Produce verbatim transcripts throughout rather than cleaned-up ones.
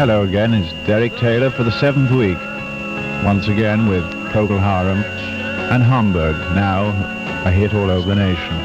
Hello again, it's Derek Taylor for the seventh week. Once again with Procol Harum and Hamburg, now a hit all over the nation.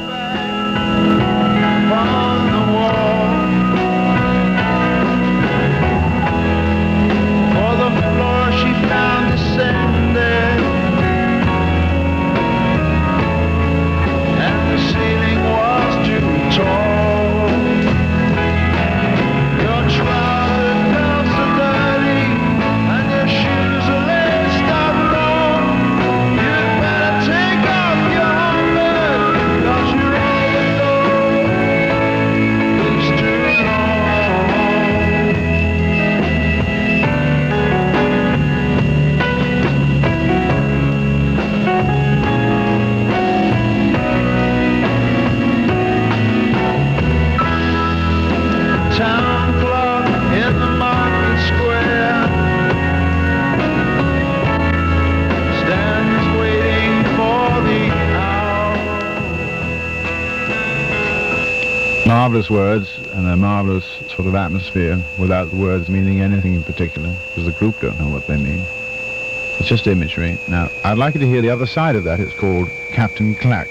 Marvellous words and a marvellous sort of atmosphere without the words meaning anything in particular, because the group don't know what they mean. It's just imagery. Now, I'd like you to hear the other side of that. It's called Captain Clack.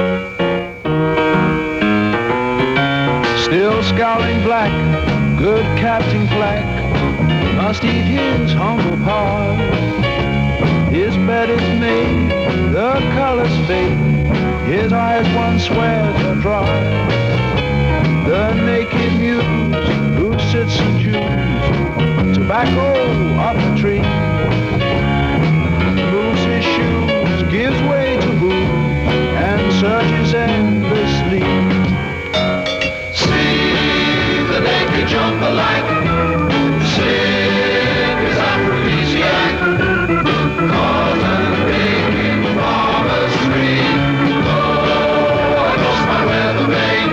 Still scowling black, good Captain Clack must eat his humble pie. His bed is made, the colors fade, his eyes one swears are dry. The naked muse who sits and chews tobacco up the tree, moves his shoes, gives way to booze, and searches endlessly. See the naked jump alike, sing his aphrodisiac, cotton picking from a tree. Oh, I lost my weather vane.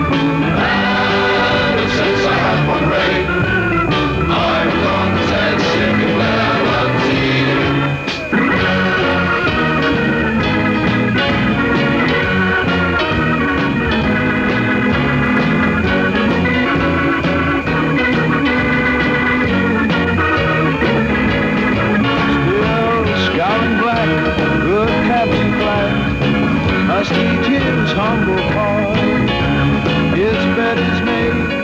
Since I had one rain, I'm content sipping lemon Still scowling black, good Captain Clack must eat his humble pie. His bed is made,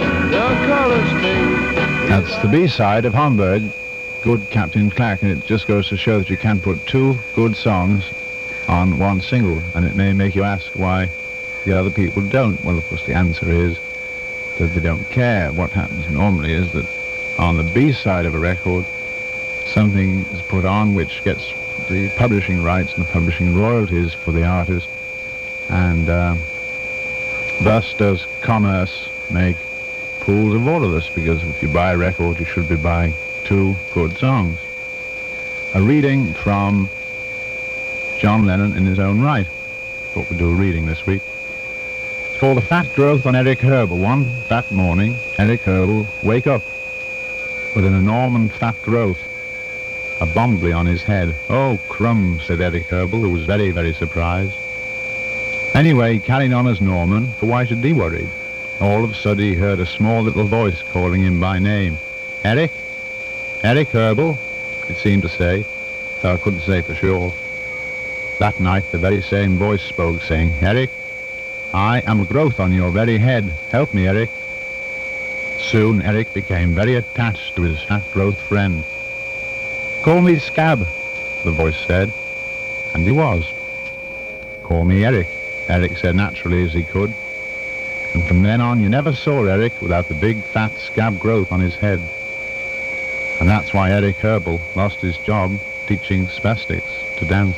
that's the B-side of Hamburg, Good Captain Clack, and it just goes to show that you can put two good songs on one single, and it may make you ask why the other people don't. Well, of course, the answer is that they don't care. What happens normally is that on the B-side of a record, something is put on which gets the publishing rights and the publishing royalties for the artist, and uh, thus does commerce make fools of all of us, because if you buy a record, you should be buying two good songs. A reading from John Lennon in his own right. Thought we'd do a reading this week. It's called The Fat Growth on Eric Herbal. One fat morning, Eric Herbal wake up with an enormous fat growth, a bombly on his head. Oh, crumbs, said Eric Herbal, who was very, very surprised. Anyway, carrying on as Norman, for why should he worry? All of a sudden he heard a small little voice calling him by name. Eric? Eric Herbal, it seemed to say, though I couldn't say for sure. That night the very same voice spoke, saying, Eric, I am a growth on your very head. Help me, Eric. Soon Eric became very attached to his fat growth friend. Call me Scab, the voice said, and he was. Call me Eric, Eric said naturally as he could. And from then on, you never saw Eric without the big, fat scab growth on his head. And that's why Eric Herbal lost his job teaching spastics to dance.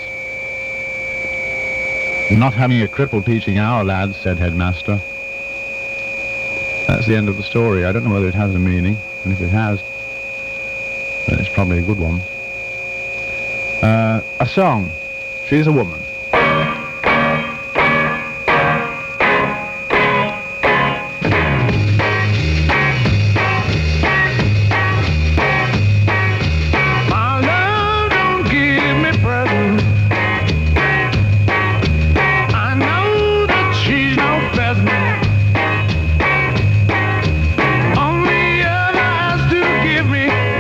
Not having a cripple teaching our lads, said Headmaster. That's the end of the story. I don't know whether it has a meaning, and if it has, then it's probably a good one. Uh, a song. She's a Woman. Only other has to give me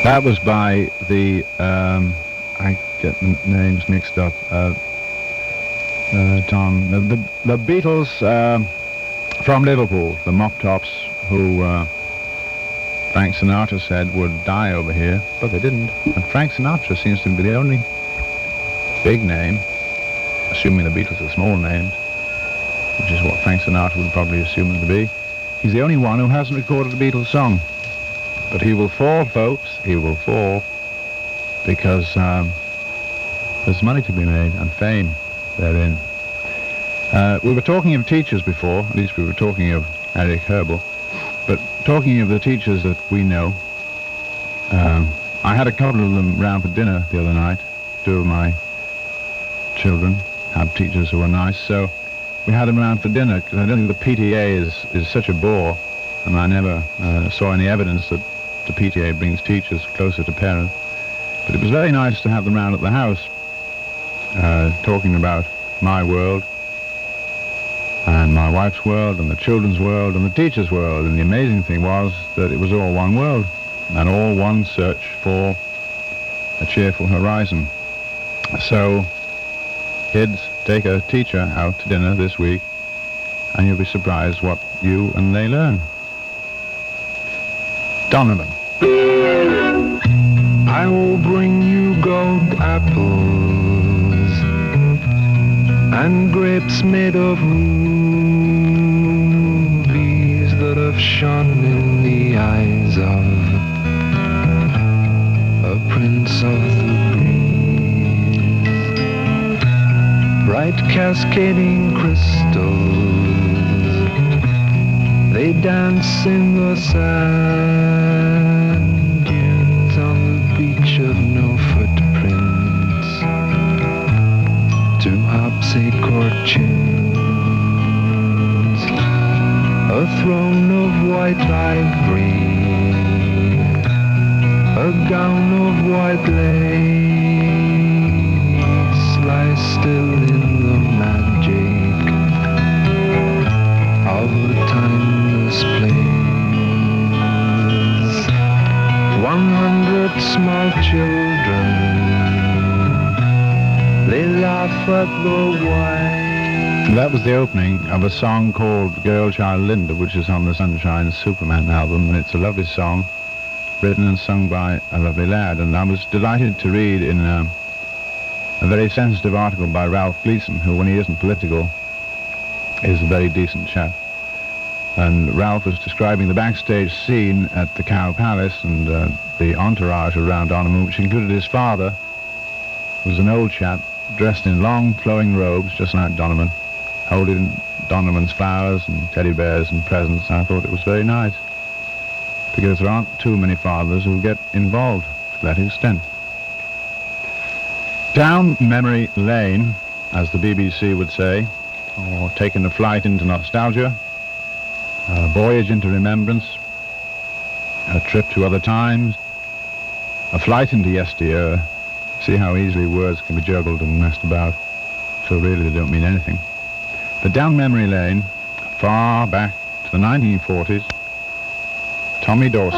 That was by the, um, I get the names mixed up, uh, uh, Tom, the, the, the Beatles um, from Liverpool, the Mop Tops, who uh, Frank Sinatra said would die over here, but they didn't. And Frank Sinatra seems to be the only big name, assuming the Beatles are small names, which is what Frank Sinatra would probably assume them to be. He's the only one who hasn't recorded a Beatles song. But he will fall, folks, he will fall, because um, there's money to be made and fame therein. Uh, we were talking of teachers before, at least we were talking of Eric Herbel, but talking of the teachers that we know, um, I had a couple of them round for dinner the other night. Two of my children had teachers who were nice, so we had them round for dinner, because I don't think the P T A is, is such a bore, and I never uh, saw any evidence that the P T A brings teachers closer to parents. But it was very nice to have them round at the house, uh, talking about my world, and my wife's world, and the children's world, and the teacher's world. And the amazing thing was that it was all one world, and all one search for a cheerful horizon. So, kids, take a teacher out to dinner this week, and you'll be surprised what you and they learn. Donovan. I will bring you gold apples and grapes made of rubies that have shone in the eyes of a prince of the breeze. Bright cascading crystals, they dance in the sand dunes on the beach of no footprints to harpsichord tunes. A throne of white ivory, a gown of white lace lies still in the magic of the timeless place. One hundred small children, they laugh at the wine. That was the opening of a song called Girl Child Linda, which is on the Sunshine Superman album, and it's a lovely song, written and sung by a lovely lad. And I was delighted to read in a, a very sensitive article by Ralph Gleason, who, when he isn't political, is a very decent chap. And Ralph was describing the backstage scene at the Cow Palace and uh, the entourage around Donovan, which included his father, who was an old chap, dressed in long flowing robes, just like Donovan, holding Donovan's flowers and teddy bears and presents. I thought it was very nice, because there aren't too many fathers who get involved to that extent. Down memory lane, as the B B C would say, or taking a flight into nostalgia, a voyage into remembrance, a trip to other times, a flight into yesteryear. See how easily words can be juggled and messed about, so really they don't mean anything. But down memory lane, far back to the nineteen forties, Tommy Dorsey.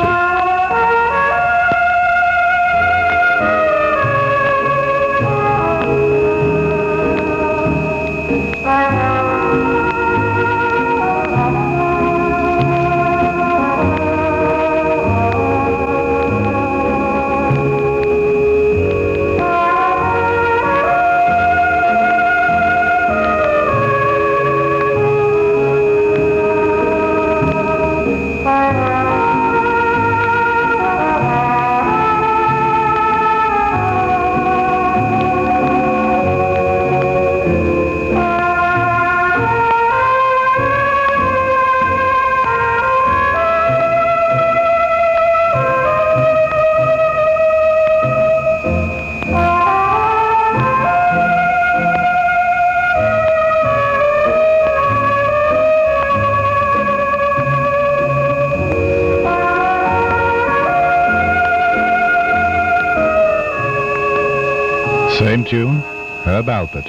Same tune, Herb Alpert.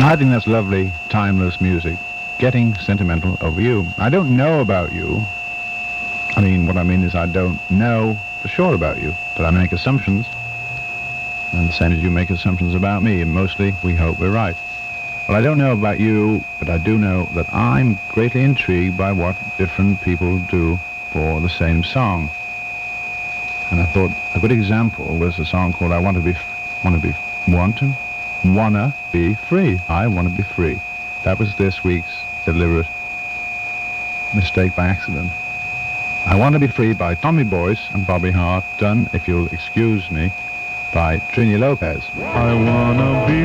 I think that's lovely, timeless music. Getting sentimental over you. I don't know about you. I mean, what I mean is I don't know for sure about you, but I make assumptions. And the same as you make assumptions about me, and mostly we hope we're right. Well, I don't know about you, but I do know that I'm greatly intrigued by what different people do for the same song. And I thought a good example was a song called I Want to Be, Want to Be, Want to, Wanna Be Free. I Want to Be Free. That was this week's deliberate mistake by accident. I Want to Be Free by Tommy Boyce and Bobby Hart, done, if you'll excuse me, by Trini Lopez. I wanna be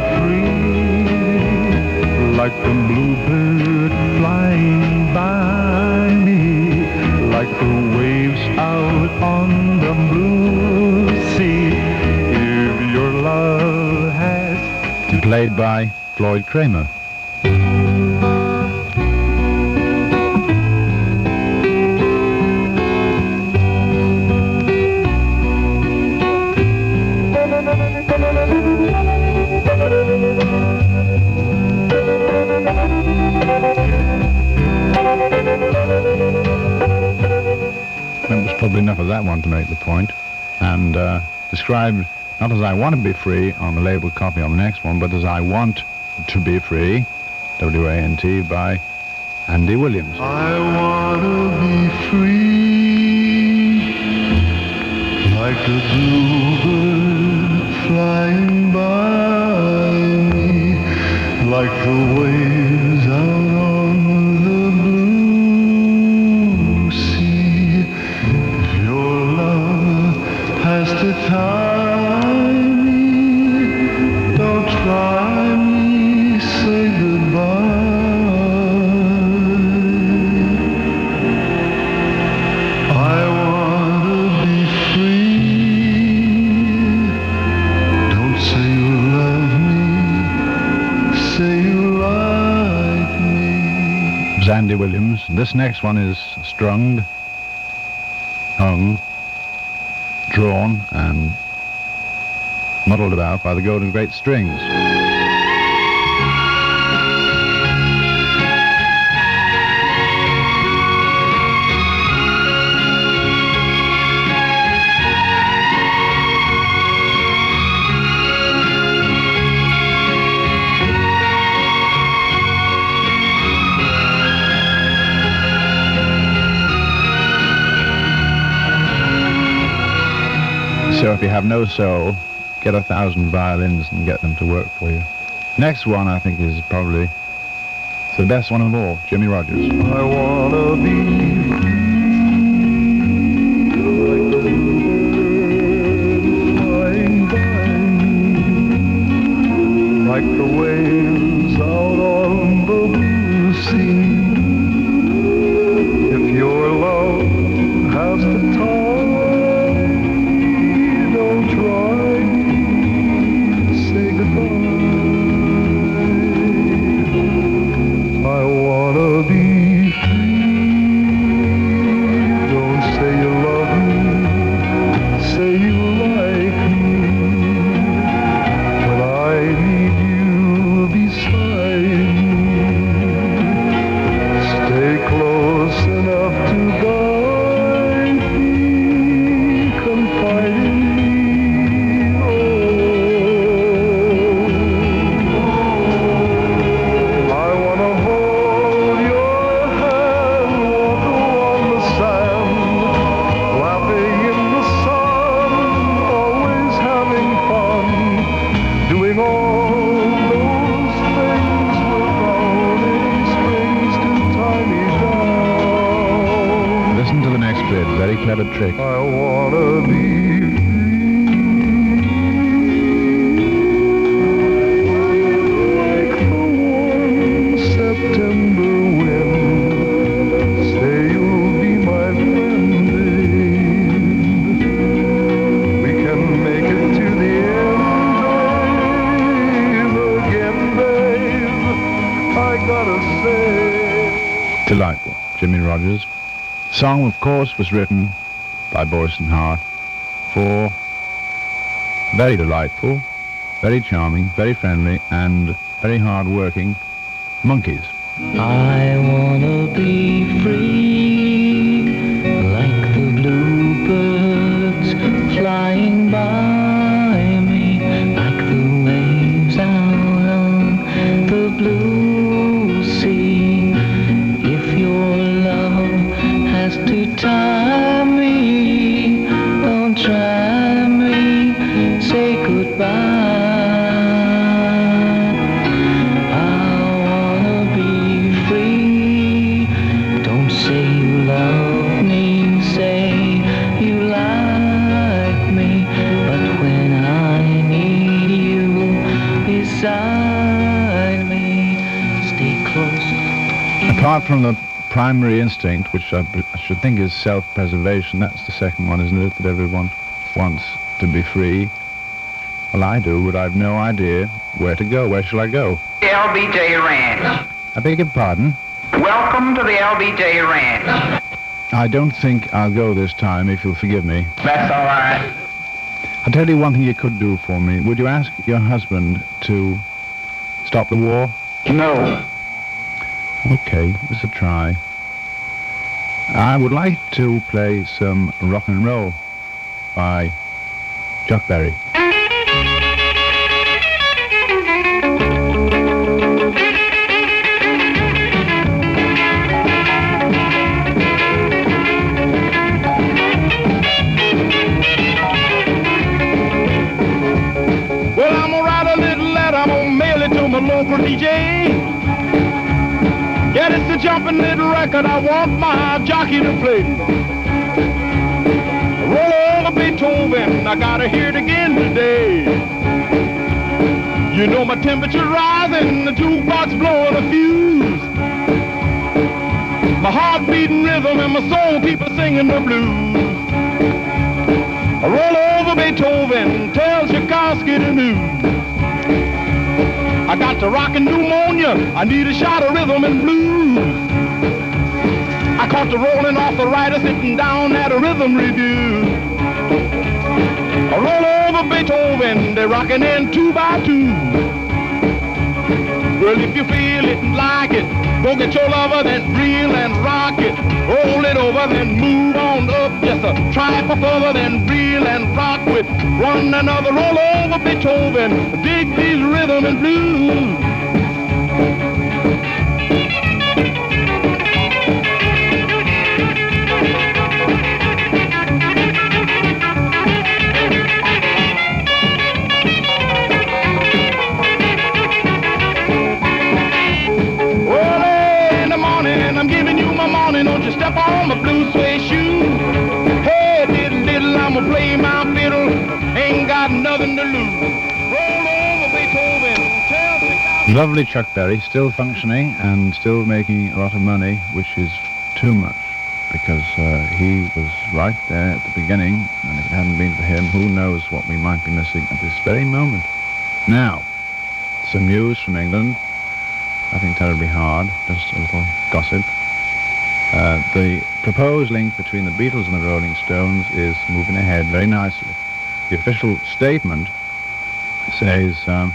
free, like the bluebird flying by me, like the waves out on the blue sea. If your love has to... Played by Floyd Kramer. That was probably enough of that one to make the point, and uh, described not as I want to be free on the labeled copy on the next one, but as I want to be free, W A N T, by Andy Williams. I wanna be free, like a bluebird flying by me, like the waves out on the blue sea. If your love has to tie me, don't try me, say goodbye. I wanna be free. Don't say you love me, say you like me. It was Andy Williams. This next one is strung, hung, drawn, and muddled about by the Golden Great Strings. So if you have no soul, get a thousand violins and get them to work for you. Next one I think is probably it's the best one of all, Jimmy Rogers. I wanna be like the bird flying by me, like the waves out on the blue sea. If your love has to talk, don't try to say goodbye. I wanna be free. Don't say you love me, say you like me. When I need you beside me, stay close enough to guide me, confide in me. Very clever trick. I wanna be like the warm September wind. Say you'll be my friend, babe. We can make it to the end, babe. Again, babe, I gotta say. Delightful. Jimmy Rogers. Song, of course, was written by Boyce and Hart for very delightful, very charming, very friendly, and very hard-working monkeys. I wanna be free, like the bluebirds flying by me, like the waves out on the blue sea. If your love has to tie me, don't try me, say goodbye. Apart from the primary instinct, which I, I should think is self-preservation, that's the second one, isn't it? That everyone wants to be free. Well, I do, but I've no idea where to go. Where shall I go? The L B J Ranch. I beg your pardon? Welcome to the L B J Ranch. I don't think I'll go this time, if you'll forgive me. That's all right. I'll tell you one thing you could do for me. Would you ask your husband to stop the war? No. Okay, it's a try. I would like to play some rock and roll by Chuck Berry. Well, I'm gonna write a little letter, I'm gonna mail it to my local D J. Yeah, it's a jumping little record I want my jockey to play. Roll over Beethoven, I gotta hear it again today. You know my temperature rising, the jukebox blowing a fuse. My heart beating rhythm and my soul keep a singing the blues. Roll over Beethoven, tell Tchaikovsky the news. I got the rockin' pneumonia, I need a shot of rhythm and blues. I caught the rolling arthritis sitting down at a rhythm review. I roll over Beethoven, they're rockin' in two by two. Well, if you feel it and like it, go get your lover, then reel and rock it. Roll it over, then move on up. Yes, sir. Try for further, then reel and rock with one another. Roll over Beethoven, dig these rhythm and blues. Don't you step on my blue suede shoe. Hey, diddle diddle, I'ma play my fiddle. Ain't got nothing to lose. Roll over Beethoven. Tell Tchaikovsky. Lovely Chuck Berry, still functioning and still making a lot of money, which is too much, because uh, he was right there at the beginning, and if it hadn't been for him, who knows what we might be missing at this very moment. Now, some news from England. Nothing terribly hard, just a little gossip. Uh, the proposed link between the Beatles and the Rolling Stones is moving ahead very nicely. The official statement says um,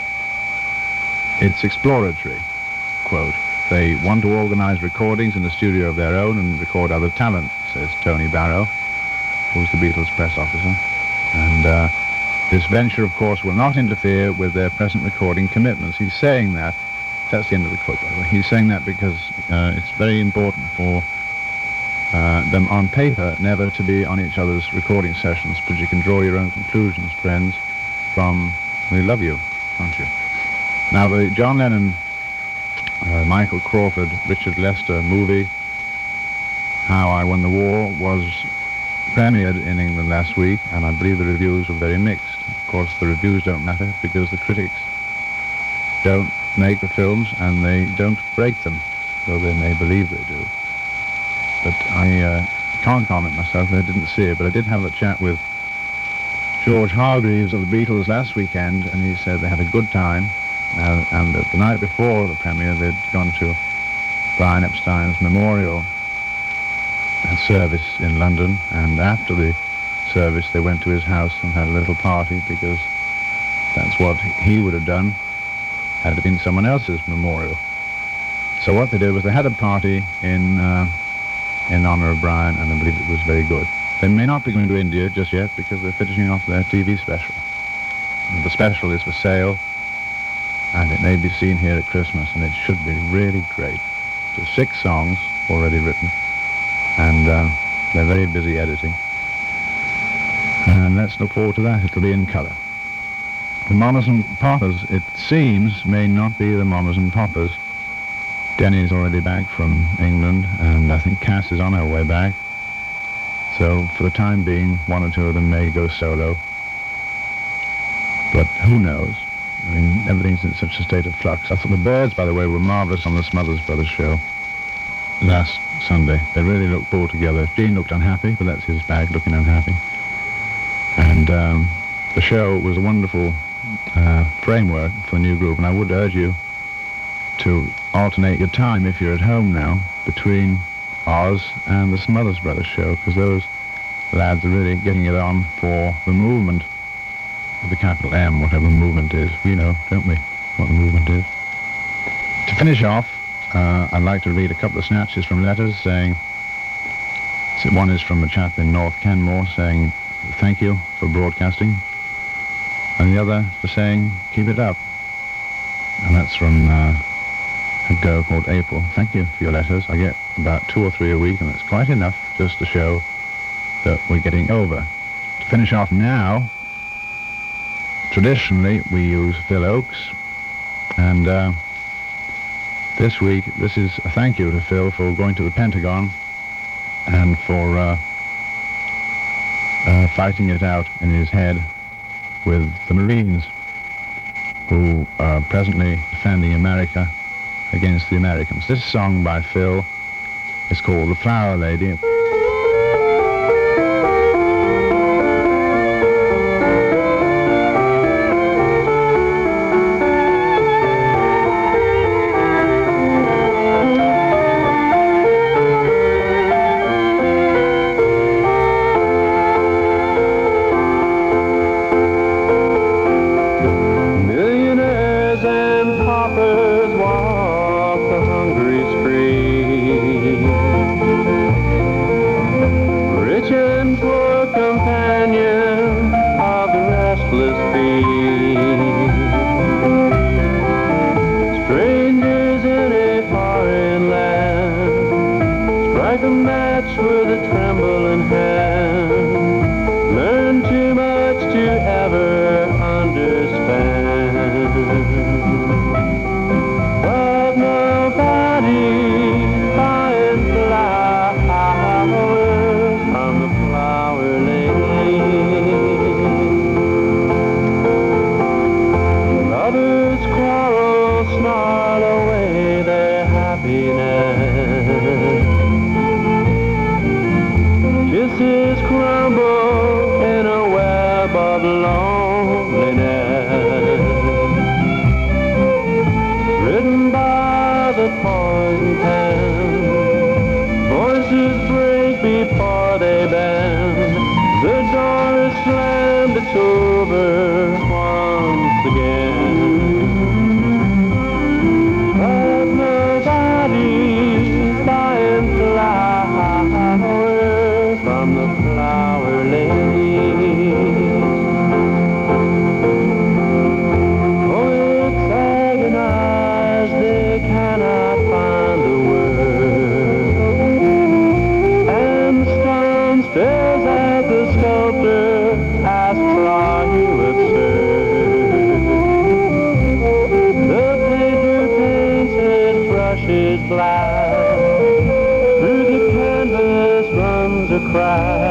it's exploratory, quote. They want to organize recordings in a studio of their own and record other talent, says Tony Barrow, who's the Beatles press officer. And uh, this venture, of course, will not interfere with their present recording commitments. He's saying that. That's the end of the quote, by the way. He's saying that because uh, it's very important for uh, them on paper never to be on each other's recording sessions, but you can draw your own conclusions, friends, from We Love You, can't you? Now, the John Lennon, uh, Michael Crawford, Richard Lester movie, How I Won the War, was premiered in England last week, and I believe the reviews were very mixed. Of course, the reviews don't matter because the critics don't make the films and they don't break them, though they may believe they do. But I uh, can't comment myself, I didn't see it, but I did have a chat with George Hargreaves of the Beatles last weekend, and he said they had a good time, uh, and that the night before the premiere they'd gone to Brian Epstein's memorial service in London, and after the service they went to his house and had a little party, because that's what he would have done had it been someone else's memorial. So what they did was they had a party in uh, in honour of Brian, and I believe it was very good. They may not be going to India just yet because they're finishing off their T V special. And the special is for sale, and it may be seen here at Christmas, and it should be really great. There's six songs already written, and uh, they're very busy editing. And let's look forward to that. It'll be in colour. The Mamas and Papas, it seems, may not be the Mamas and Papas. Denny's already back from England, and I think Cass is on her way back. So for the time being, one or two of them may go solo. But who knows? I mean, everything's in such a state of flux. I thought the Birds, by the way, were marvellous on the Smothers Brothers show last Sunday. They really looked all together. Gene looked unhappy, but that's his bag, looking unhappy. And um, the show was a wonderful uh, framework for a new group, and I would urge you to alternate your time, if you're at home now, between Oz and the Smothers Brothers show, because those lads are really getting it on for the movement, with the capital M, whatever movement is. We know, don't we, what the movement is. To finish off, uh, I'd like to read a couple of snatches from letters saying, so one is from a chap in North Kenmore saying thank you for broadcasting, and the other for saying keep it up. And that's from uh, a girl called April. Thank you for your letters. I get about two or three a week, and that's quite enough just to show that we're getting over. To finish off now, traditionally we use Phil Oakes, and uh, this week this is a thank you to Phil for going to the Pentagon and for uh, uh, fighting it out in his head with the Marines, who are presently defending America against the Americans. This song by Phil is called The Flower Lady. Through the canvas runs a cry.